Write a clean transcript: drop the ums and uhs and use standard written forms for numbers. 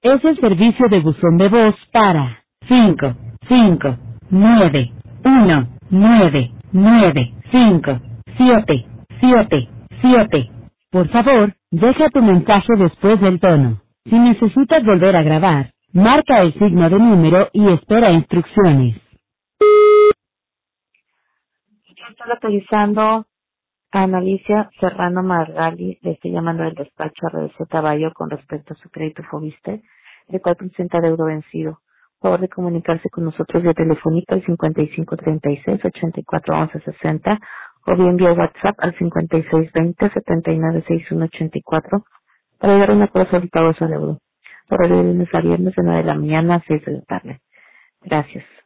Es el servicio de buzón de voz para 5, 5, 9, 1, 9, 9, 5, 7, 7, 7. Por favor, deja tu mensaje después del tono. Si necesitas volver a grabar, marca el signo de número y espera instrucciones. Yo estoy localizando a Analicia Serrano Margali, le estoy llamando del despacho a RDC Taballo con respecto a su crédito Fobiste, el cual presenta deuda vencido. Por favor de comunicarse con nosotros vía telefónica al 5536-841160 o bien vía WhatsApp al 5620-796184 para dar una cosa al pago de su deuda. Horario de lunes a viernes de 9 de la mañana a 6 de la tarde. Gracias.